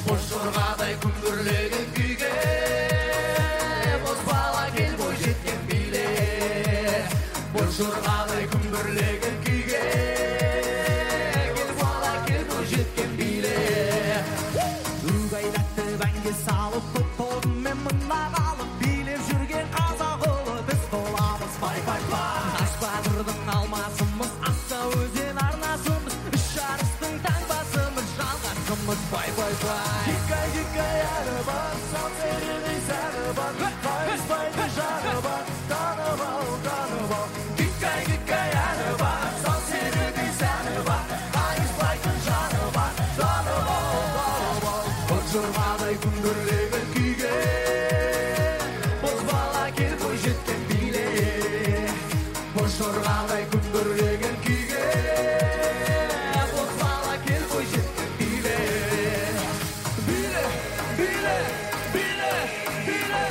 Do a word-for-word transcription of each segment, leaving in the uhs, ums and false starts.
Boş жорғадай күмбірлеген күйге, боз бала кел бойжеткен биле. Боз жорғадай күмбірлеген күйге, кел бала кел бойжеткен биле. Үгайдатты бәнге салып, топ-тобымен мына қалып, билеп жүрген қазақ ұлы біз боламыз. Пай-пай-пай! Таш батырдың алмасымыз, аса өзен арнасымыз, үш жарыстың таңбасымыз, жалғасымыз. Пай-пай-пай! Гикай-гикай әрі бар, сал серідей сәрі бар, қайыспайды жары бар, танып ал, танып ал. Гикай-гикай әрі бар, сал серідей сәрі бар, қайыспайды жары бар, танып ал, танып ал. Боз жорғадай күмбірлеген күйге, боз бала кел бойжеткен биле. Боз жорғадай күмбірлеген күйге, боз бала кел бойжеткен биле. Биле, биле, биле, биле.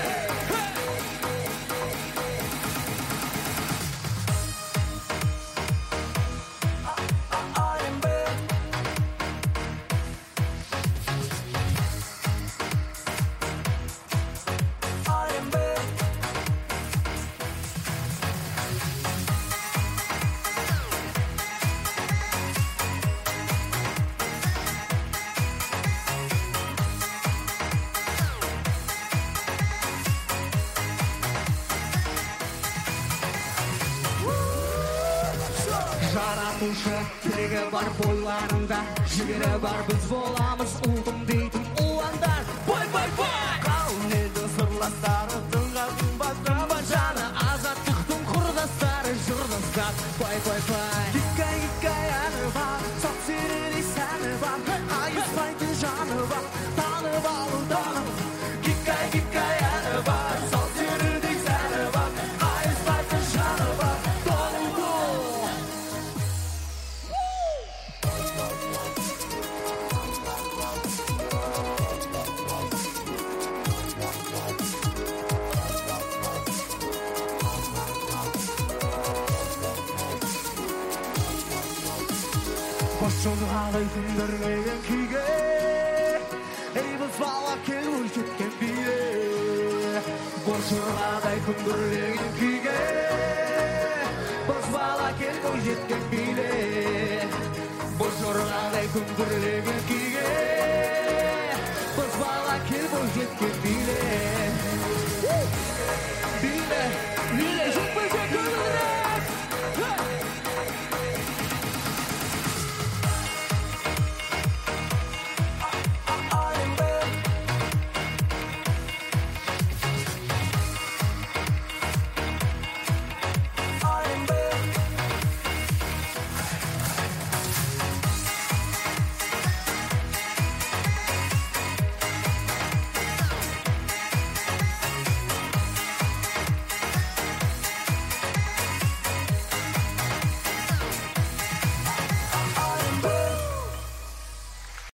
I am back. I am back. Жаратушы тілегі бар бойларында, жігері бар біз боламыз ұлтым дейтін ұландар. Бай-бай-бай! Қалың елді сырластары, тыңға қымбат қымбат жаны, азаттықтың құрдастары, жұрдастар. Бай-бай-бай! Гикай-гикай әні бар, сақ середей сәні бар, қайыспайтын жаны бар, танып алу танып. Гикай-гикай әні бар, сал серідей сәні бар, қайыспайтын жаны бар, танып ал. Боз жорғадай күмбірлеген күйге, ей боз бала кел бойжеткен биле. Боз жорғадай күмбірлеген күйге, боз бала кел бойжеткен биле. Боз жорғадай күмбірлеген күйге, боз бала кел бойжеткен биле.